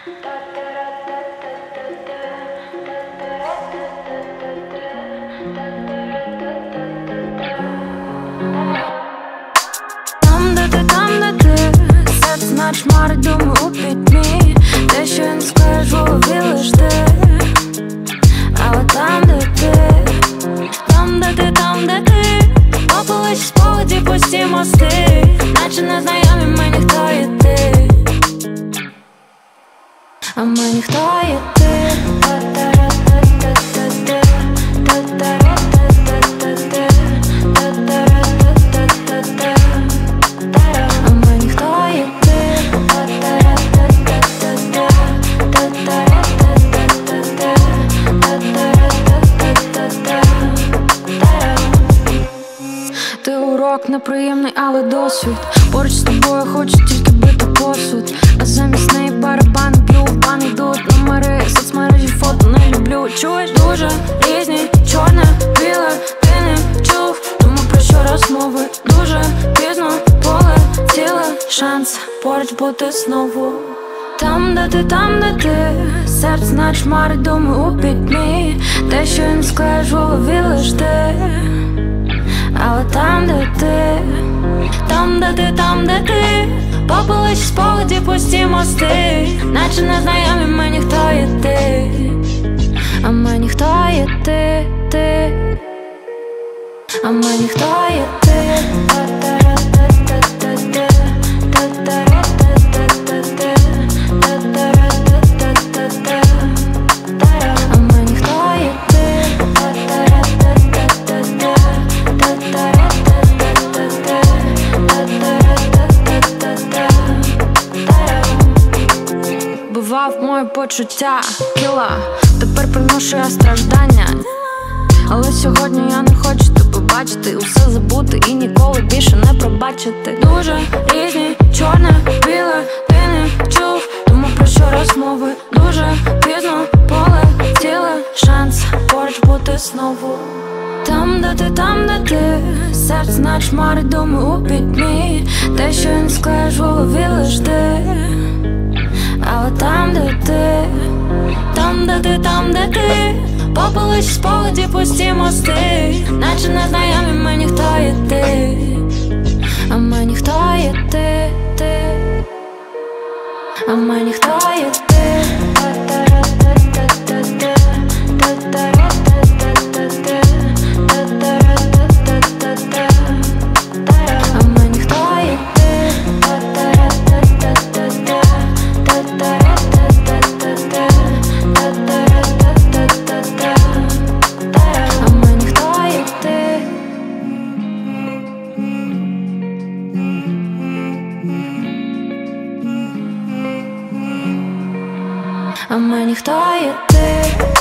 Там, де ти, серце наче хмари, думаю у пітьмі. Те, що я не скажу, голові лиш ти. Але там, де ти, попалиш спогаді, пусті мости, наче незнайомі мені, хто є ти. А мені хто є ти. Ти урок неприємний, але досвід. Поруч з тобою хочу тільки бити посуд, а замість неї барабан б'ю, пан йдуть номери, соцмережі, фото не люблю. Чуєш, дуже різні, чорне, біле, ти не чув, тому про що розмови. Дуже пізно, поле ціле, шанс поруч бути знову. Там, де ти, серце наче хмари, думаю у пітьмі. Те, що я не скажу, голові лиш ти. Але там, де ти, попалиш спогаді, пусті мости, наче незнайомі мені, хто є ти. А мені хто є ти. А мені хто є ти. Бував моє почуття кіла, тепер приношу я страждання. Але сьогодні я не хочу тебе бачити, усе забути і ніколи більше не пробачити. Дуже різні, чорне, біле, ти не чув, тому про що розмови. Дуже пізно, поле ціле, шанс поруч бути знову. Там, де ти, серце наче хмари, думаю у пітьмі. Те, що я не скажу, голові лиш ти. Але там, де ти, попалиш спогаді, пусті мости, наче незнайомі мені, хто є ти. А мені хто є ти. А мені хто є ти. А мені хто є ти.